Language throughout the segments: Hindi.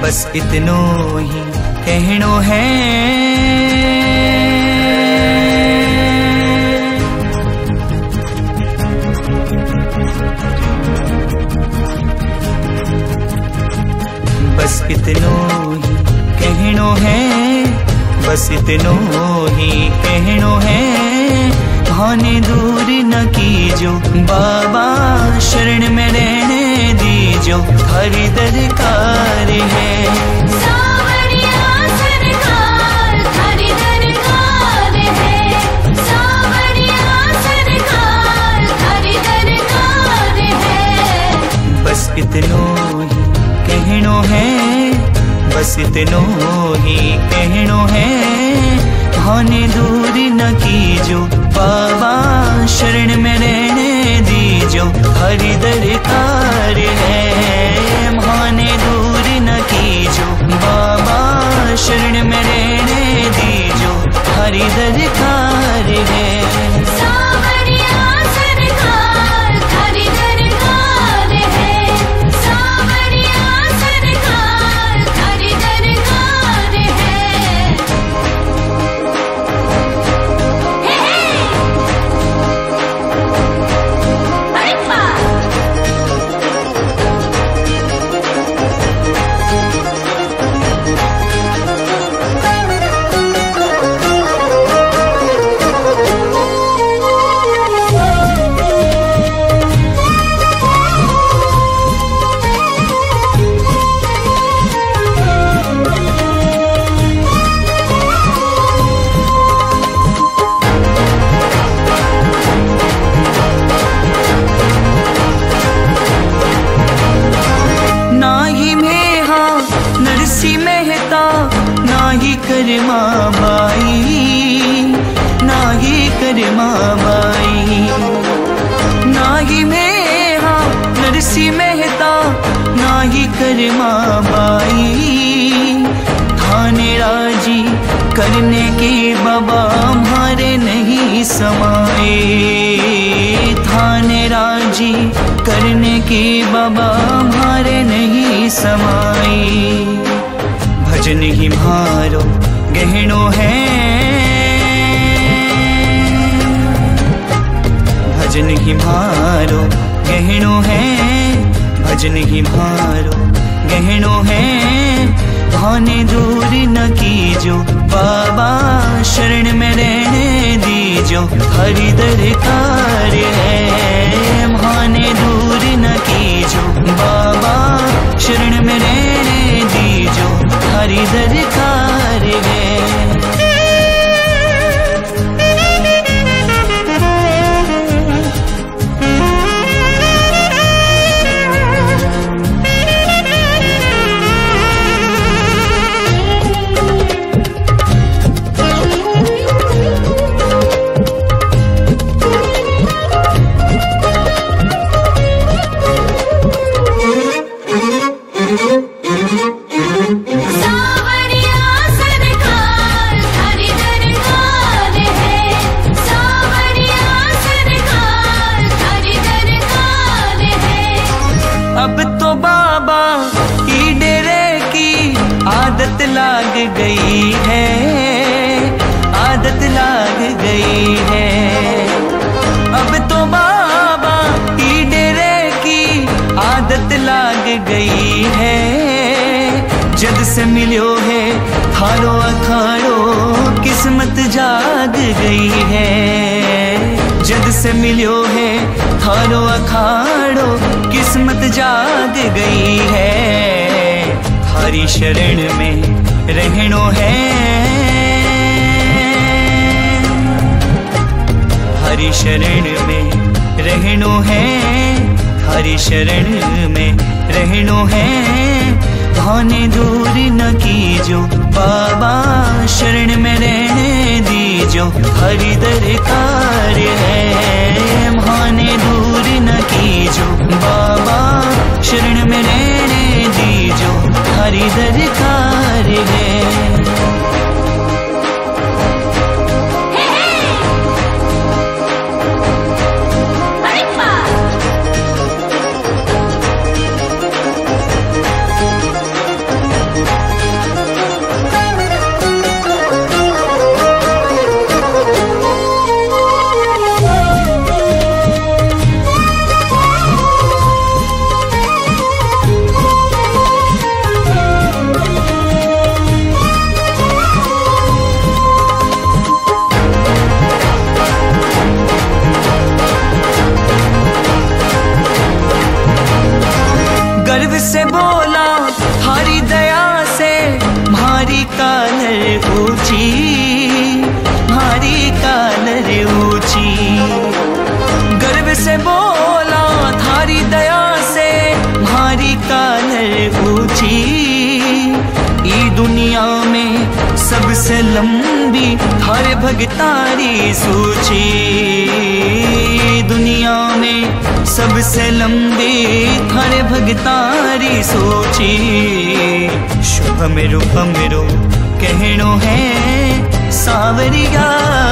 बस इतनो ही कहनो है। बस इतनो ही कहनो है, बस इतनो ही कहनो है। भाने दूर न कीजो बाबा, शरण में रहने दीजो, हरि दरकार है। सावरिया सरकार हरि दरकार है, सावरिया सरकार हरि दरकार है। बस इतनो ही कहनो है, बस इतनो ही कहनो है। भाने दूर न कीजो बाबा, शरण में रहने दीजो, हरि दरकार है। भाने दूर न कीजो बाबा, शरण में रहने दीजो, हरि दरकार है। सावरिया सरकार हरि दरकार है, सावरिया सरकार हरि दरकार है। हे अरे बाप नरसी मेहता, नाही करमा बाई, नाही करमा बाई। नाही मेहा नरसी मेहता, नाही करमा बाई। थाने राजी करने के बाबा हमारे नहीं समाए, थाने राजी करने के बाबा हमारे नहीं समाए। भजन ही मारो गहनो है, भजन ही मारो गहनो है, भजन ही मारो गहनो है। भाने दूर न कीजो बाबा, शरण में रहने दीजो, हरि दरकार है। भाने दूर न कीजो बाबा, शरण में रहने दीजो, हरि दरकार है। सावरिया सरकार हरि दरकार है, सावरिया सरकार हरि दरकार है। अब तो बाबा की डेरे की आदत लाग गई है, आदत लाग गई है। अब तो बाबा की डेरे की आदत लाग गई है। जद से मिलो है थारो अखाड़ो, किस्मत जाग गई है। जद से मिलो है थारो अखाड़ो, किस्मत जाग गई है। थारी शरण में रहनो है, थारी शरण में रहनो है, थारी शरण में रहनो है। भाने दूर न कीजो बाबा, शरण में रहने दीजो, हरि दरकार है। भाने दूर न कीजो बाबा, शरण में रहने दीजो, हरि दरकार है। गर्व से बोला हरी दया से भारी कालर ऊंची, भारी कालर ऊंची। गर्व से बोला थारी दया से भारी कालर ऊंची। ई दुनिया में सबसे लंबी थारे भगतारी सूची, दुनिया में सबसे लंबी थारे भगतारी सूची। शुभ मेरो पमरो कहनो है सावरिया,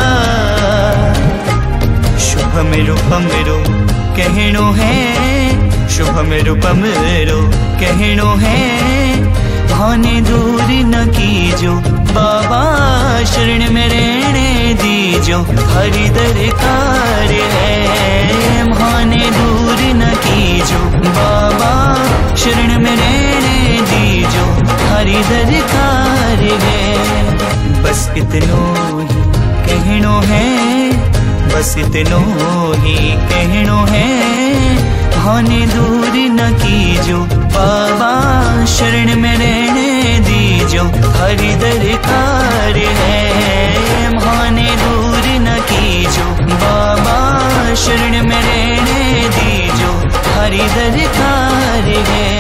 शुभ मेरो पमरो कहनो है, शुभ मेरो पमरो कहनो है। भाने दूर न कीजो बाबा शरण में रहने दीजो, हरि दरकार है। भाने दूर न कीजो बाबा शरण में रहने दीजो, हरि दरकार है। बस इतनो ही कहनो है, बस इतनो ही कहनो है। भाने दूर न कीजो बाबा शरण में रहने दीजो, हरि दरकार है। भाने दूर न कीजो बाबा शरण में रहने दीजो, हरि दरकार है।